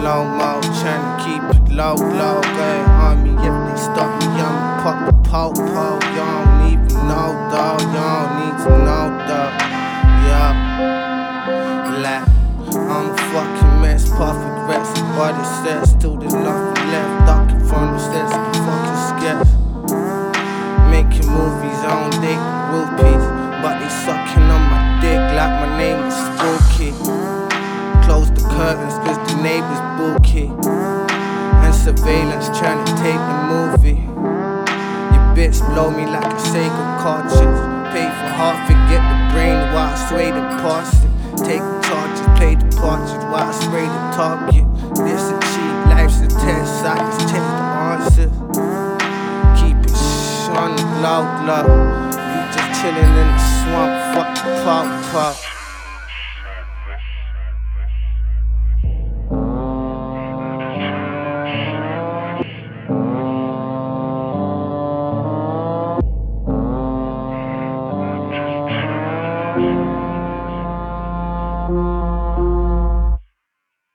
no more. Tryna keep it low, low. Going on me if they stop me, I'ma pop the po-po. You don't even know, dawg. You don't need to know, dawg. Yeah, like I'm a fucking mess, perfect rest. But it says still there's nothing left. Ducking from the steps, I'm fucking scared. Making movies, I don't date rupees, but they sucking on my dick like my name is Spooky. Close the curtains cause the neighbors bookie, and surveillance trying to tape the movie. Your bitch blow me like a Sega cartridge. Pay for half, forget the brain while I sway the parts. Take the charges, play the partridge while I spray the target. This a cheat, life's a test, I just take the answers. Keep it on the low, low. You just chillin' in the swamp, fuck the pop.